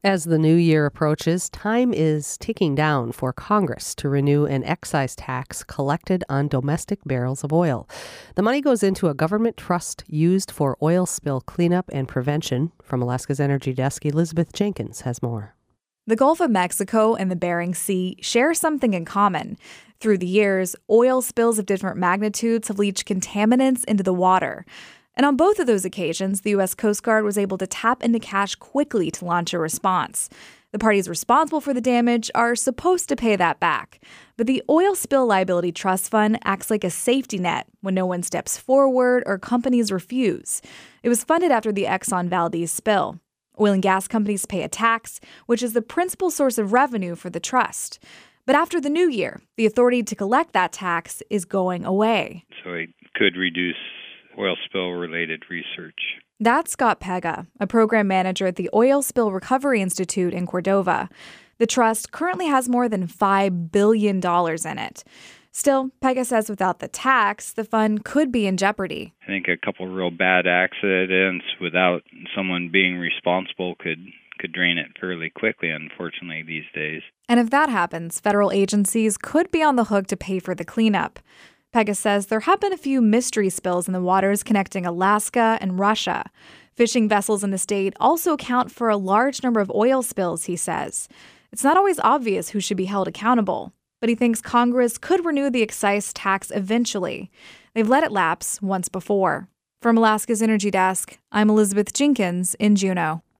As the new year approaches, time is ticking down for Congress to renew an excise tax collected on domestic barrels of oil. The money goes into a government trust used for oil spill cleanup and prevention. From Alaska's Energy Desk, Elizabeth Jenkins has more. The Gulf of Mexico and the Bering Sea share something in common. Through the years, oil spills of different magnitudes have leached contaminants into the water. And on both of those occasions, the U.S. Coast Guard was able to tap into cash quickly to launch a response. The parties responsible for the damage are supposed to pay that back. But the Oil Spill Liability Trust Fund acts like a safety net when no one steps forward or companies refuse. It was funded after the Exxon Valdez spill. Oil and gas companies pay a tax, which is the principal source of revenue for the trust. But after the new year, the authority to collect that tax is going away. So it could reduce oil spill-related research. That's Scott Pega, a program manager at the Oil Spill Recovery Institute in Cordova. The trust currently has more than $5 billion in it. Still, Pega says without the tax, the fund could be in jeopardy. I think a couple of real bad accidents without someone being responsible could drain it fairly quickly, unfortunately, these days. And if that happens, federal agencies could be on the hook to pay for the cleanup. Pega says there have been a few mystery spills in the waters connecting Alaska and Russia. Fishing vessels in the state also account for a large number of oil spills, he says. It's not always obvious who should be held accountable, but he thinks Congress could renew the excise tax eventually. They've let it lapse once before. From Alaska's Energy Desk, I'm Elizabeth Jenkins in Juneau.